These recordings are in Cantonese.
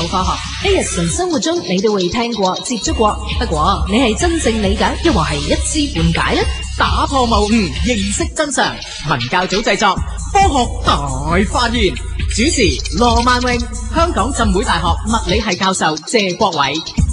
科學，喺日常生活中你都會聽過、接觸過，不過你係真正理解，抑或係一知半解呢？ 打破謬誤，認識真相。文教組製作，科學大發現。主持羅萬榮，香港浸會大學物理系教授謝國偉。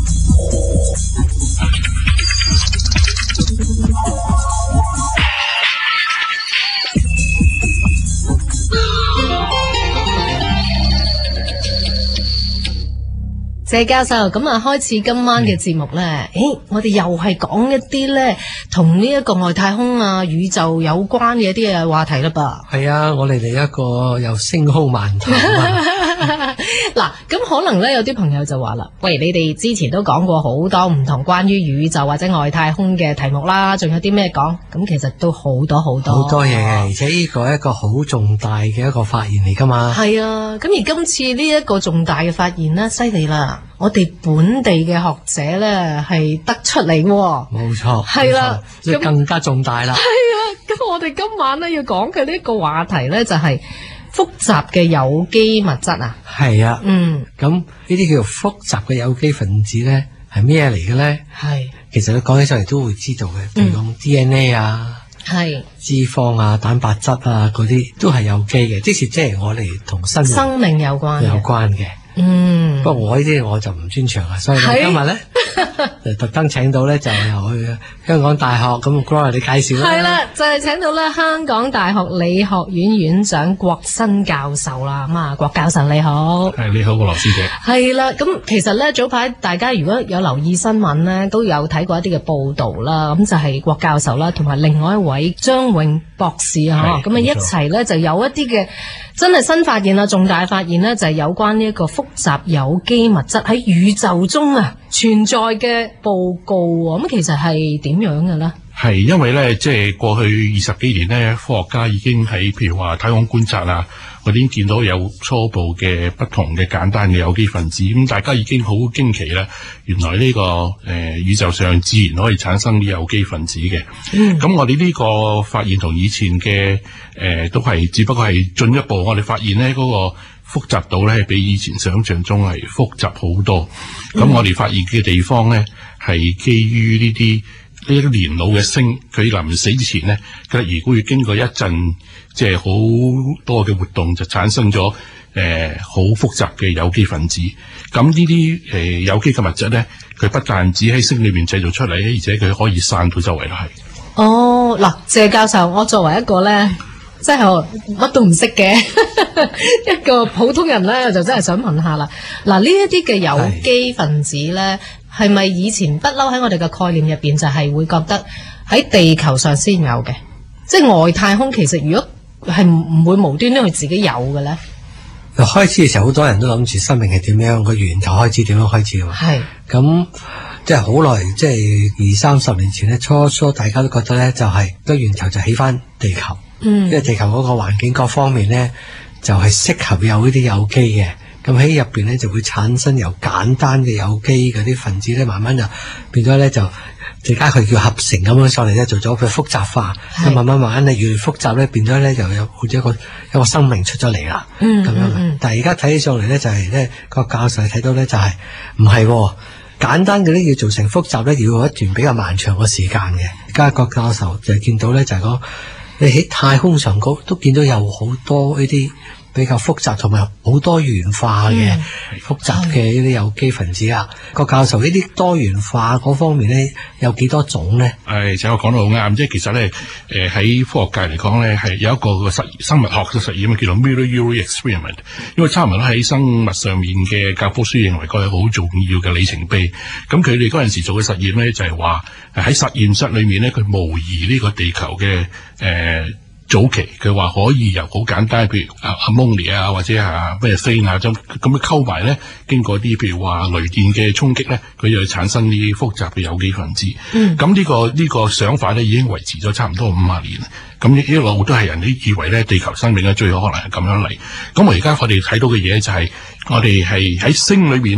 謝教授，咁啊，開始今晚嘅節目咧，我哋又係講一啲咧同呢一個外太空啊、宇宙有關嘅一啲嘅話題啦噃。 係啊，我哋嚟一個又星空漫談啊！ 嗱，咁可能咧有啲朋友就話啦，喂，你哋之前都講過好多唔同關於宇宙或者外太空嘅題目啦，仲有啲咩講？咁其實都好多嘢嘅， 而且呢個係一個好重大嘅一個發現嚟噶嘛。 係啊，咁而今次呢一個重大嘅發現呢，犀利啦！我哋本地嘅學者咧係得出嚟喎。 冇錯， 係啦， 咁更加重大啦。 係啊，咁我哋今晚咧要講嘅呢個話題咧就係複雜嘅有機物質啊。 係啊，咁呢啲叫做複雜嘅有機分子咧係咩嚟嘅咧？係，其實你講起上嚟都會知道嘅，譬如講 DNA 啊，係脂肪啊、蛋白質啊嗰啲都係有機嘅，即係我哋同生命有關嘅。不過我呢啲我就唔專長啊，所以今日咧就特登請到咧就由去香港大學咁 Gloria 你介紹啦。係啦， 就係請到咧香港大學理學院院長郭新教授啦。咁啊，郭教授你好。 係，你好，郭羅師姐。係啦，咁其實咧早排大家如果有留意新聞咧，都有睇過一啲嘅報道啦。咁就係郭教授啦，同埋另外一位張永博士啊，咁啊一齊咧就有一啲嘅真係新發現啦，重大發現咧就係有關呢一個複雜有機物質喺宇宙中啊存在嘅報告。咁其實係點樣嘅咧？ 係因為咧，即係過去20幾年咧，科學家已經喺譬如話太空觀察啊，我哋已經見到有初步嘅不同嘅簡單嘅有機分子，咁大家已經好驚奇啦。原來呢個宇宙上自然可以產生啲有機分子嘅。咁我哋呢個發現同以前嘅都係只不過係進一步，我哋發現咧嗰個複雜度咧比以前想象中係複雜好多。咁我哋發現嘅地方咧係基於呢啲年老嘅星，佢臨死之前咧，如果要經過一陣即係好多嘅活動，就產生咗好複雜嘅有機分子。咁呢啲有機嘅物質咧，佢不但只喺星裏面製造出嚟，而且佢可以散到周圍都係。 哦，嗱，謝教授，我作為一個咧，即係乜都唔識嘅一個普通人咧，我就真係想問下啦。嗱，呢一啲嘅有機分子咧，係咪以前不嬲喺我哋嘅概念入邊就係會覺得喺地球上先有嘅？即係外太空其實如果係唔會無端端佢自己有嘅咧？ 開始嘅時候好多人都諗住生命係點樣，個源頭開始點樣開始㗎嘛。係咁即係好耐，即係20-30年前咧，初大家都覺得咧就係個源頭就起翻地球。因為地球嗰個環境各方面咧就係適合有呢啲有機嘅。咁喺入邊咧就會產生由簡單嘅有機嗰啲分子咧，慢慢就變咗咧就而家佢叫合成咁樣上嚟咧，做咗佢複雜化，咁慢慢咧越嚟越複雜咧，變咗咧就有好似一個生命出咗嚟啦，咁樣。但係而家睇起上嚟咧就係咧個教授睇到咧就係唔係簡單嘅咧要做成複雜咧，要有一段比較漫長嘅時間嘅。而家個教授就見到咧就係講你喺太空上高都見到有好多呢啲比較複雜同埋好多元化嘅複雜嘅呢啲有機分子啊。個教授呢啲多元化嗰方面咧有幾多種咧？ 請我講得好啱，即係其實咧喺科學界嚟講咧係有一個生物學嘅實驗叫做 Miller-Urey experiment， 因為差唔多喺生物上面嘅教科書認為佢係好重要嘅里程碑。咁佢哋嗰陣時做嘅實驗咧就係話喺實驗室裏面咧佢模擬呢個地球嘅早期佢話可以由好簡單，譬如ammonia啊或者咩碘啊咁樣溝埋咧，經過啲譬如話雷電嘅衝擊咧，佢就會產生啲複雜嘅有機分子。咁呢個想法咧已經維持咗差唔多50年。咁一路都係人哋以為咧地球生命咧最有可能係咁樣嚟。咁我哋睇到嘅嘢就係我哋係喺星裏面咧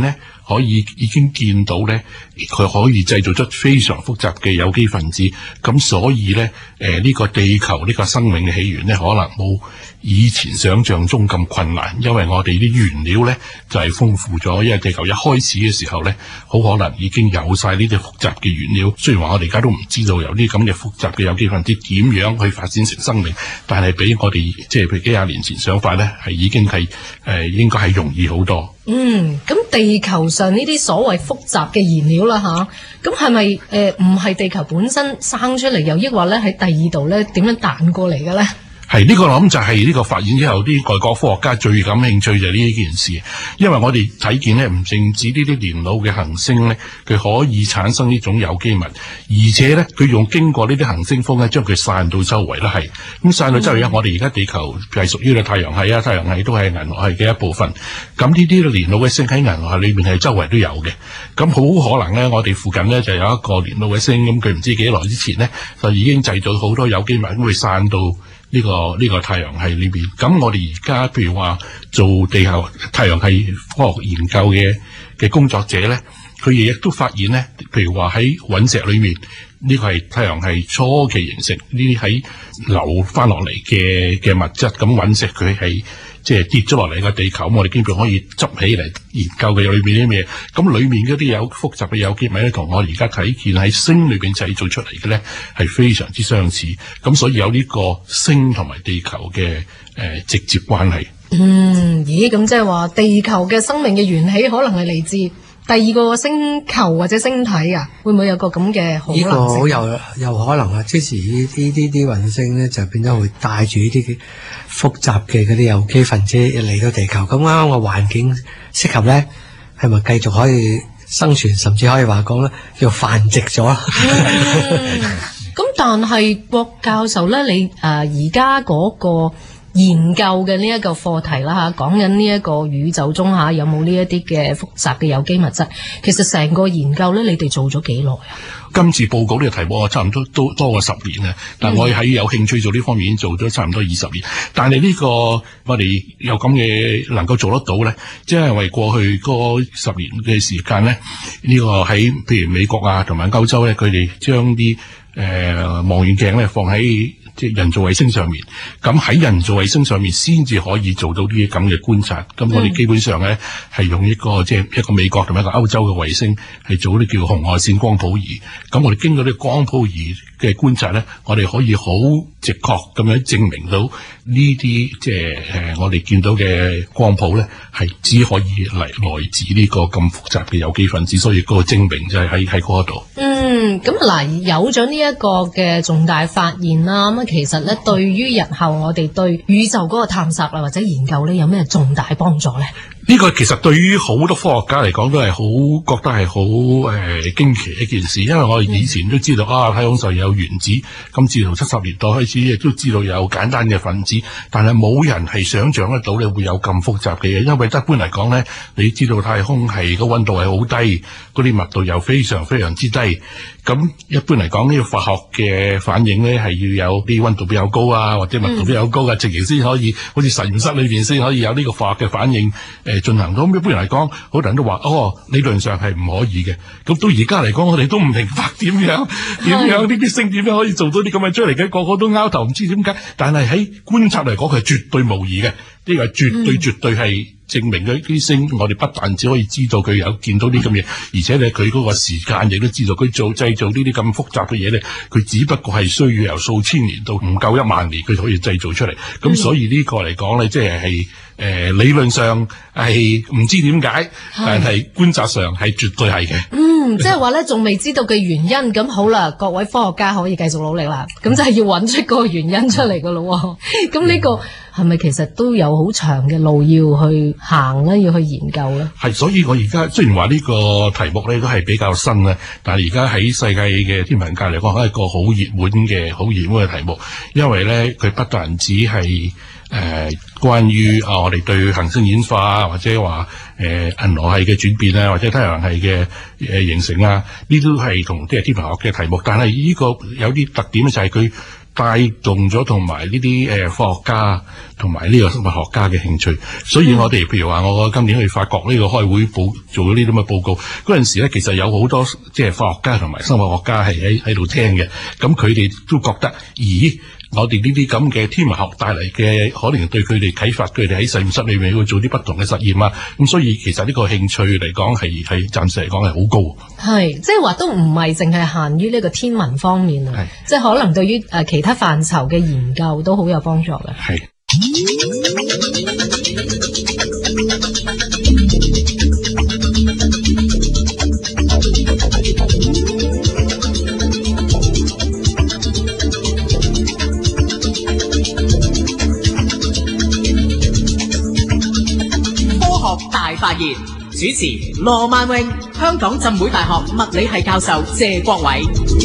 已經見到咧，佢可以製造出非常複雜嘅有機分子。咁所以咧，呢個地球呢個生命嘅起源咧，可能冇以前想象中咁困難，因為我哋啲原料咧就係豐富咗。因為地球一開始嘅時候咧，好可能已經有晒呢啲複雜嘅原料。雖然話我哋而家都唔知道有啲咁嘅複雜嘅有機分子點樣去發展成生命，但係比我哋即係譬如幾廿年前想法咧，係已經係應該係容易好多。 咁地球上呢啲所謂複雜嘅燃料啦吓，咁係咪唔係地球本身生出嚟，又抑或咧喺第二度咧點樣彈過嚟嘅咧？ 係呢個我諗就係呢個發現之後，啲外國科學家最感興趣就係呢件事，因為我哋睇見咧，唔淨止呢啲年老嘅行星咧，佢可以產生呢種有機物，而且咧佢用經過呢啲行星風咧，將佢散到周圍都係。咁散到周圍，我哋而家地球係屬於個太陽系啊，太陽系都係銀河系嘅一部分。咁呢啲年老嘅星喺銀河系裏面係周圍都有嘅。咁好可能咧，我哋附近咧就有一個年老嘅星，咁佢唔知幾耐之前咧就已經製造好多有機物，咁會散到呢個太陽系裏邊。咁我哋而家譬如話做地球太陽系科學研究嘅工作者咧，佢亦都發現咧，譬如話喺隕石裏面，呢個係太陽系初期形成呢啲喺流翻落嚟嘅物質。咁隕石佢係即係跌咗落嚟個地球，我哋基本可以執起嚟研究嘅裏面啲咩。咁裏面嗰啲有複雜嘅有機物咧，同我哋而家睇見喺星裏邊製造出嚟嘅咧係非常之相似。咁所以有呢個星同埋地球嘅直接關係。 咦？咁即係話地球嘅生命嘅緣起可能係嚟自第二個星球或者星體啊？會唔會有個咁嘅可能性？呢個好有可能啊！即時呢啲衛星咧就變咗會帶住呢啲複雜嘅嗰啲有機分子嚟到地球。咁啱啱個環境適合咧，係咪繼續可以生存，甚至可以話講咧叫繁殖咗？ 咁但係郭教授咧，你而家嗰個研究嘅呢一個課題啦吓，講緊呢一個宇宙中吓有冇呢一啲嘅複雜嘅有機物質？其實成個研究咧，你哋做咗幾耐啊？ 今次報告呢個題目我差唔多都多過10年啦，但我喺有興趣做呢方面已經做咗差唔多20年。但係呢個我哋有咁嘅能夠做得到咧，即係為過去嗰10年嘅時間咧，呢個喺譬如美國啊同埋歐洲咧，佢哋將啲望遠鏡咧放喺即係人造衛星上面，咁喺人造衛星上面先至可以做到呢啲咁嘅觀察。咁我哋基本上咧係用一個即係一個美國同埋一個歐洲嘅衛星係做啲叫紅外線光譜儀。咁我哋經過啲光譜儀嘅觀察咧，我哋可以好直確咁樣證明到呢啲即係我哋見到嘅光譜咧係只可以來自呢個咁複雜嘅有機分子，所以嗰個證明就係喺嗰度。 咁嗱，有咗呢一個嘅重大發現啦，咁其實咧對於日後我哋對宇宙嗰個探索啦或者研究咧有咩重大幫助咧？ 呢個其實對於好多科學家嚟講都係好覺得係好驚奇一件事，因為我哋以前都知道太空上有原子，咁自從70年代開始亦都知道有簡單嘅分子，但係冇人係想像得到你會有咁複雜嘅嘢，因為一般嚟講咧，你知道太空係個溫度係好低，嗰啲密度又非常非常之低。咁一般嚟講，呢個化學嘅反應咧係要有啲溫度比較高啊，或者密度比較高嘅情形先可以，好似實驗室裏邊先可以有呢個化學嘅反應進行到。咁一般人嚟講，好多人都話理論上係唔可以嘅。咁到而家嚟講，我哋都唔明白點樣呢啲星點樣可以做到啲咁嘅出嚟嘅，個個都拗頭唔知點解。但係喺觀察嚟講，佢係絕對無疑嘅，呢個係絕對係證明咗啲星，我哋不但只可以知道佢有見到啲咁嘢，而且咧佢嗰個時間亦都知道佢製造呢啲咁複雜嘅嘢咧，佢只不過係需要由數千年到唔夠1萬年，佢就可以製造出嚟。咁所以呢個嚟講咧，即係理論上係唔知點解，但係觀察上係絕對係嘅。 即係話咧，仲未知道嘅原因。咁好啦，各位科學家可以繼續努力啦。咁就係要揾出個原因出嚟噶咯。咁呢個係咪其實都有好長嘅路要去行咧，要去研究咧？係， 所以我而家雖然話呢個題目咧都係比較新咧，但係而家喺世界嘅天文界嚟講係一個好熱門嘅題目，因為咧佢不但止係關於我哋對行星演化或者話銀河系嘅轉變啊，或者太陽系嘅形成啊，呢都係同即係天文學嘅題目。但係呢個有啲特點就係佢帶動咗同埋呢啲科學家同埋呢個生物學家嘅興趣，所以我哋譬如話我今年去法國呢個開會做咗呢啲咁嘅報告嗰陣時咧，其實有好多即係科學家同埋生物學家係喺度聽嘅，咁佢哋都覺得，咦，我哋呢啲咁嘅天文學帶嚟嘅，可能對佢哋啟發，佢哋喺實驗室裏面會做啲不同嘅實驗啊，咁所以其實呢個興趣嚟講係暫時嚟講係好高。 係，即係話都唔係淨係限於呢個天文方面啊，即係可能對於其他範疇嘅研究都好有幫助嘅。 係。 大發現，主持羅萬榮，香港浸會大學物理系教授謝國偉。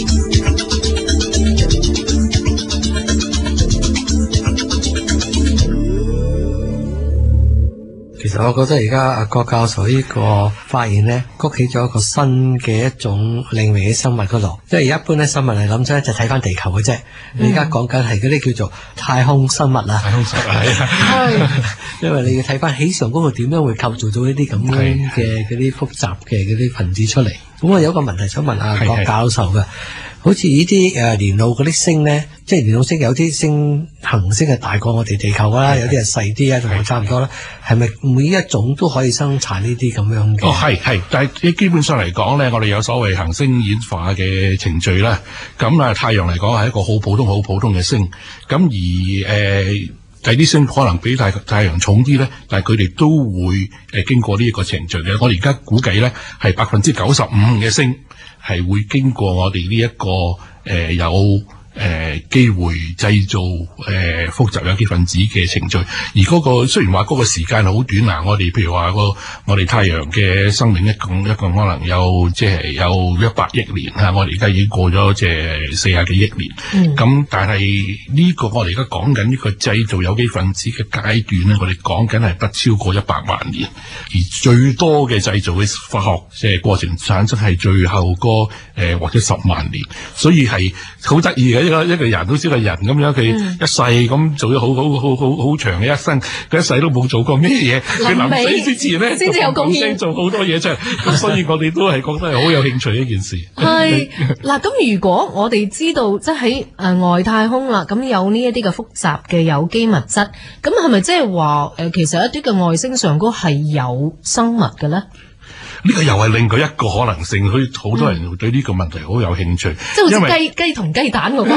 其實我覺得而家阿郭教授呢個發現咧，谷起咗一個新嘅一種領域嘅生物嗰度。即係一般咧生物嚟諗出咧就睇翻地球嘅啫。你而家講緊係嗰啲叫做太空生物啦。太空生物係，因為你要睇翻起上嗰度點樣會構造到呢啲咁樣嘅嗰啲複雜嘅嗰啲分子出嚟。咁我有一個問題想問阿郭教授嘅。好似呢啲年老嗰啲星咧，即係年老星有啲行星係大過我哋地球啦，有啲係細啲啊，同我差唔多啦。係咪每一種都可以生產呢啲咁樣嘅？ 係，但係基本上嚟講咧，我哋有所謂行星演化嘅程序啦。咁啊，太陽嚟講係一個好普通嘅星。咁而第啲星可能比太陽重啲咧，但係佢哋都會經過呢一個程序嘅。我哋而家估計咧係95%嘅星係會經過我哋呢一個有機會製造複雜有機分子嘅程序，而嗰個雖然話嗰個時間好短啊，我哋譬如話我哋太陽嘅生命一共可能有即係有100億年啊，我哋而家已經過咗即係40幾億年，咁但係呢個我哋而家講緊呢個製造有機分子嘅階段咧，我哋講緊係不超過100萬年，而最多嘅製造嘅化學即係過程產生係最後或者10萬年，所以係好得意嘅。一個人好似個人咁樣，佢一世咁做咗好長嘅一生，佢一世都冇做過咩嘢，佢臨死之前咧，先至有貢獻，做好多嘢出嚟，咁所以我哋都係覺得係好有興趣呢件事。 係嗱，咁如果我哋知道即係喺外太空啦，咁有呢一啲嘅複雜嘅有機物質，咁係咪即係話其實一啲嘅外星上高係有生物嘅咧？ 呢個又係另外一個可能性，所以好多人對呢個問題好有興趣。 即係好似雞同雞蛋咁。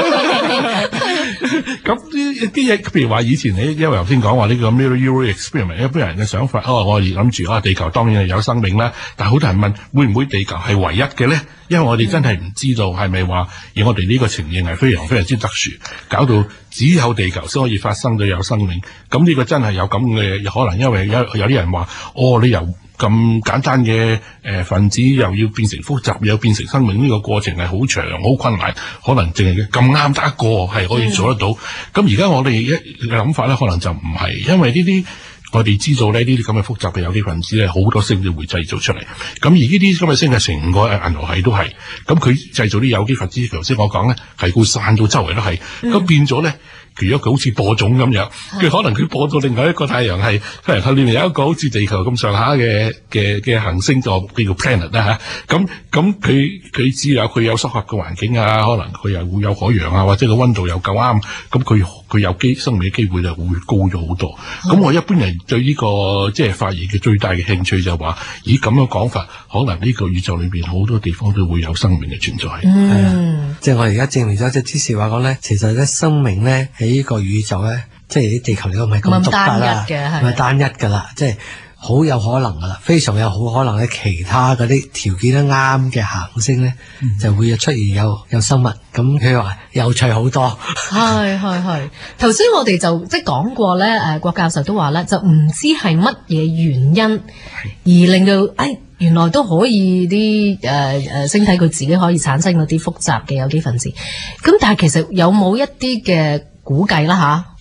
咁呢啲嘢，譬如話以前因為頭先講話呢個 Miller-Urey experiment， 一般人嘅想法，我哋諗住地球當然係有生命啦，但係好多人問會唔會地球係唯一嘅咧？因為我哋真係唔知道係咪話而我哋呢個情形係非常非常之特殊，搞到只有地球先可以發生到有生命。咁呢個真係有咁嘅可能，因為有啲人話你由咁簡單嘅分子又要變成複雜，又變成生命，呢個過程係好長好困難，可能淨係咁啱得一個係可以做得到。咁而家我哋嘅諗法咧，可能就唔係，因為呢啲我哋知道咧，呢啲咁嘅複雜嘅有機分子咧，好多星都會製造出嚟。咁而呢啲咁嘅星係成個銀河系都係，咁佢製造啲有機分子，頭先我講咧係會散到周圍都係，咁變咗咧。如果佢好似播種咁樣，佢可能佢播到另外一個太陽系，太陽系裏面有一個好似地球咁上下嘅行星就叫做 planet 啦嚇。咁佢只有佢有適合嘅環境啊，可能佢又會有海洋啊，或者個溫度又夠啱，咁佢有生命嘅機會就會高咗好多。咁我一般人對呢個即係發現嘅最大嘅興趣就係話，咦咁樣講法，可能呢個宇宙裏邊好多地方都會有生命嘅存在。 即係我而家證明咗即係之前話講咧，其實咧生命咧。呢個宇宙咧，即係啲地球嚟講唔係咁獨特啦，唔係單一㗎啦，即係好有可能㗎啦，非常有好可能咧，其他嗰啲條件都啱嘅行星咧，就會出現有生物。咁佢話有趣好多。 係。頭先我哋就即係講過咧，郭教授都話咧，就唔知係乜嘢原因而令到原來都可以啲星體佢自己可以產生嗰啲複雜嘅有機分子。咁但係其實有冇一啲嘅估計啦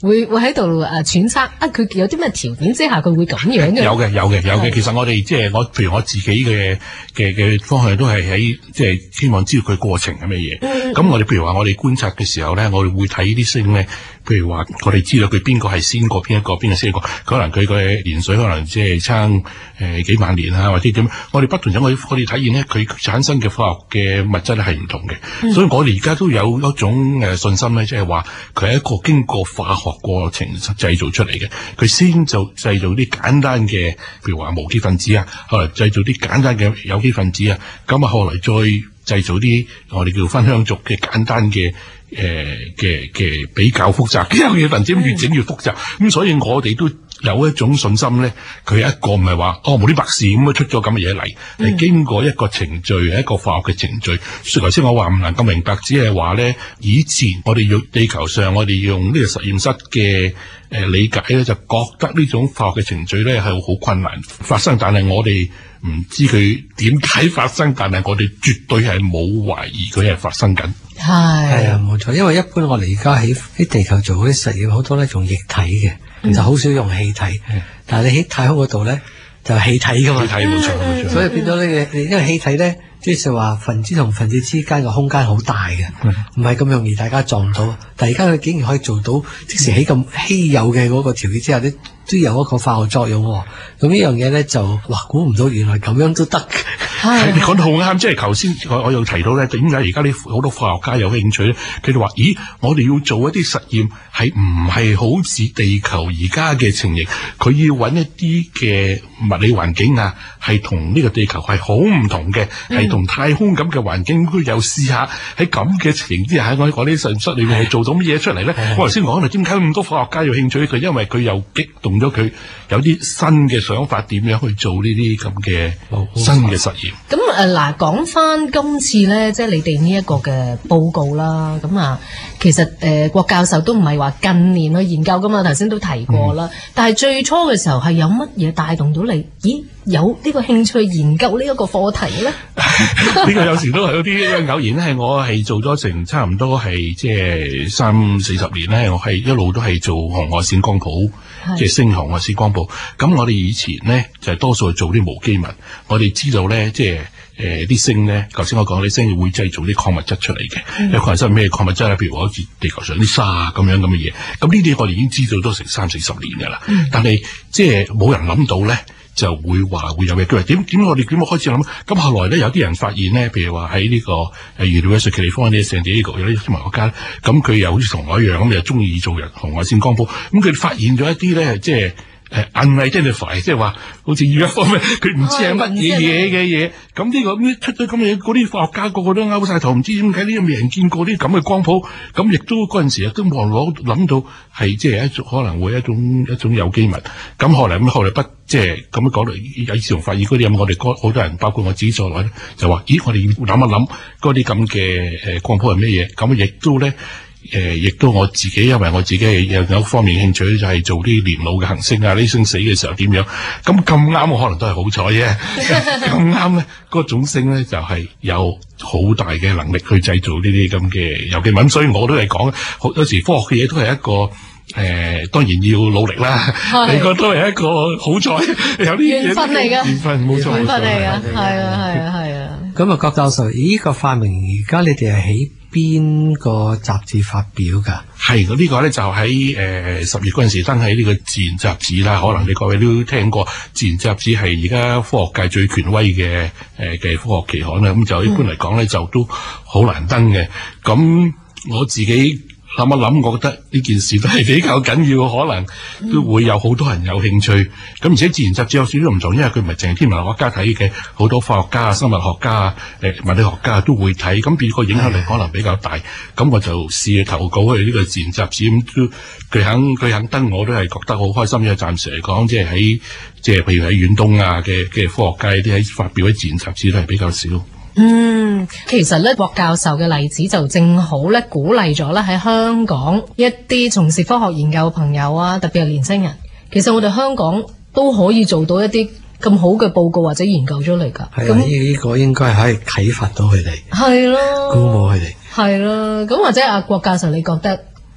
會喺度揣測佢有啲咩條件之下佢會咁樣嘅？ 有嘅。其實我哋即係譬如我自己嘅方向都係喺即係希望知道佢過程係咩嘢。咁我哋譬如話我哋觀察嘅時候咧，我哋會睇啲星咧。譬如話，我哋知道佢邊個係先過邊個先過，可能佢嘅年歲可能即係差幾萬年啊，或者點。我哋不斷我哋體現咧，佢產生嘅化學嘅物質咧係唔同嘅。所以我哋而家都有一種信心咧，即係話佢係一個經過化學過程製造出嚟嘅。佢先就製造啲簡單嘅，譬如話無機分子啊，後來製造啲簡單嘅有機分子啊，咁啊後來再製造啲我哋叫分香族嘅簡單嘅。嘅比較複雜嘅有機分子，越整越複雜。咁所以我哋都有一種信心咧，佢一個唔係話無啲白事咁出咗咁嘅嘢嚟，係經過一個程序，係一個化學嘅程序。所以頭先我話唔能夠明白，只係話咧，以前我哋用地球上我哋用呢個實驗室嘅理解咧，就覺得呢種化學嘅程序咧係好困難發生，但係我哋唔知佢點解發生，但係我哋絕對係冇懷疑佢係發生緊。 係啊，冇錯。因為一般我哋而家喺地球做嗰啲實驗，好多咧用液體嘅，就好少用氣體。但係你喺太空嗰度咧，就氣體噶嘛。氣體冇錯。所以變咗呢個，因為氣體咧，即係話分子同分子之間嘅空間好大嘅，唔係咁容易大家撞到。但係而家佢竟然可以做到，即時喺咁稀有嘅嗰個條件之下，都有一個化學作用。咁呢樣嘢咧就估唔到，原來咁樣都得。 係你講得好啱，即係頭先我又提到咧，點解而家好多化學家有興趣咧？佢哋話：咦，我哋要做一啲實驗，係唔係好似地球而家嘅情形？佢要揾一啲嘅物理環境啊，係同呢個地球係好唔同嘅，係同太空咁嘅環境。佢又試下喺咁嘅情形之下，喺我啲實驗室裏面係做到乜嘢出嚟咧？我頭先講啦，點解咁多化學家有興趣？佢因為佢又激動咗佢有啲新嘅想法，點樣去做呢啲咁嘅新嘅實驗。 咁嗱，講翻今次咧，即係你哋呢一個嘅報告啦。咁其實郭教授都唔係話近年去研究噶嘛，頭先都提過啦。但係最初嘅時候係有乜嘢帶動到你？咦，有呢個興趣研究呢一個課題咧？ 呢個有時都係有啲偶然咧，係我係做咗成差唔多係即係30-40年咧，我係一路都係做紅外線光譜，即係星紅外線光譜。咁我哋以前咧就係多數係做啲無機物，我哋知道咧即係。啲星咧，頭先我講啲星會製造啲礦物質出嚟嘅。有礦物質咩礦物質咧？譬如話好似地球上啲沙啊咁樣咁嘅嘢。咁呢啲我哋已經知道都成30-40年㗎啦。但係即係冇人諗到咧，就會話會有嘅。佢話點我哋點開始諗？咁後來咧有啲人發現咧，譬如話喺呢個University of California San Diego有啲天文學家，咁佢又好似同我一樣咁，又中意做紅外線光譜。咁佢發現咗一啲咧，即係。unidentified 即係話好似而家方面，佢唔知係乜嘢嘅嘢。咁呢個出咗咁嘅嘢，嗰啲化學家個個都勾晒頭，唔知點解呢個未人見過啲咁嘅光譜。咁亦都嗰陣時都冇人諗到係即係可能會一種有機物。咁後來不即係咁樣講嚟，有時發現嗰啲咁，我哋好多人包括我自己在內咧，就話：咦，我哋要諗一諗嗰啲咁嘅光譜係咩嘢？咁亦都咧。亦都我自己，因為我自己係有方面興趣，就係做啲年老嘅行星啊，呢星死嘅時候點樣？咁啱，我可能都係好彩啫。咁啱咧，嗰種星咧就係有好大嘅能力去製造呢啲咁嘅有機物，所以我都係講，有時科學嘅嘢都係一個。當然要努力啦。你覺得都係一個好彩，有啲緣分嚟㗎，緣分冇錯，緣分嚟㗎，係啊。 咁郭教授，呢個發明而家你哋係喺邊個雜誌發表㗎？ 係呢個咧就喺10月嗰陣時登喺呢個《自然》雜誌啦。可能你各位都聽過，《自然》雜誌係而家科學界最權威嘅科學期刊啦。咁就一般嚟講咧，就都好難登嘅。咁我自己。諗一諗，我覺得呢件事都係比較緊要，可能都會有好多人有興趣。咁而且自然雜誌有少少唔同，因為佢唔係淨係天文學家睇嘅，好多化學家啊、生物學家啊、物理學家都會睇，咁變個影響力可能比較大。咁我就試去投稿去呢個自然雜誌，咁佢肯登，我都係覺得好開心。因為暫時嚟講，即係譬如喺遠東啊嘅科學界啲喺發表喺自然雜誌都係比較少。 其實咧，郭教授嘅例子就正好咧，鼓勵咗咧喺香港一啲從事科學研究嘅朋友啊，特別係年輕人。其實我哋香港都可以做到一啲咁好嘅報告或者研究出嚟㗎。 係啊，呢個應該係可以啟發到佢哋， 係咯， 鼓舞佢哋。 係咯，咁或者阿郭教授，你覺得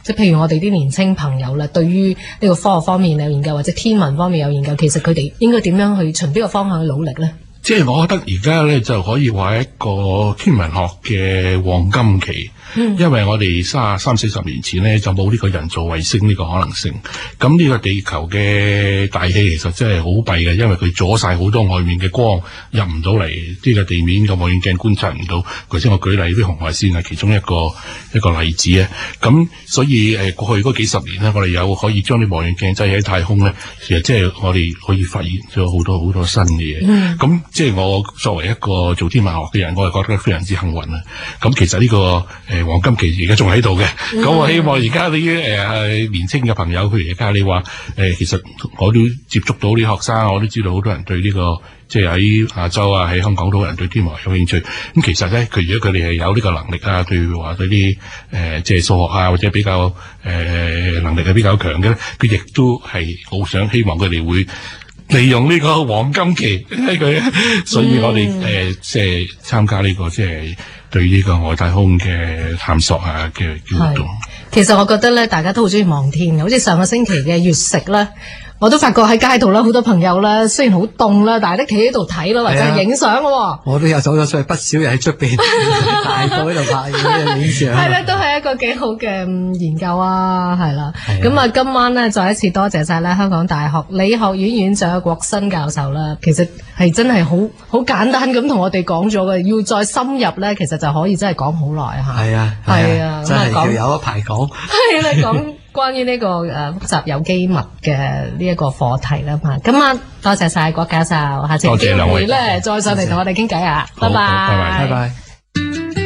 即係譬如我哋啲年青朋友啦，對於呢個科學方面有研究或者天文方面有研究，其實佢哋應該點樣去循邊個方向去努力咧？ 即係我覺得而家咧就可以話一個天文學嘅黃金期。因為我哋30-40年前咧就冇呢個人造衛星呢個可能性，咁呢個地球嘅大氣其實真係好弊嘅，因為佢阻晒好多外面嘅光入唔到嚟，呢個地面嘅望遠鏡觀察唔到。頭先我舉例啲紅外線係其中一個例子啊。咁所以過去嗰幾十年咧，我哋有可以將啲望遠鏡擠喺太空咧，其實即係我哋可以發現咗好多新嘅嘢。咁即係我作為一個做天文學嘅人，我係覺得非常之幸運啊。咁其實呢個黃金期而家仲喺度嘅，咁我希望而家啲年青嘅朋友，譬如而家你話其實我都接觸到啲學生，我都知道好多人對呢個即係喺亞洲啊，喺香港都有人對天文有興趣。咁其實咧，如果佢哋係有呢個能力啊，譬如話對啲即係數學啊，或者比較能力係比較強嘅咧，佢亦都係好想希望佢哋會利用呢個黃金期佢，所以我哋即係參加呢個即係對呢個外太空嘅探索啊嘅活動。 其實我覺得咧，大家都好中意望天嘅，好似上個星期嘅月食咧，我都發覺喺街度啦，好多朋友啦，雖然好凍啦，但係都企喺度睇咯，或者係影相咯。我都有走咗出去，不少人喺出邊大個喺度拍影相。係啦，都係一個幾好嘅研究啊，係啦。咁啊，今晚咧再一次多謝晒咧香港大學理學院院長郭新教授啦。其實係真係好簡單咁同我哋講咗嘅，要再深入咧，其實就可以真係講好耐嚇。係啊，真係要有一排講。係啦，講關於呢個複雜有機物嘅呢一個課題啦嘛。咁啊，多謝晒郭教授，下次有機會咧再上嚟同我哋傾偈啊。拜拜。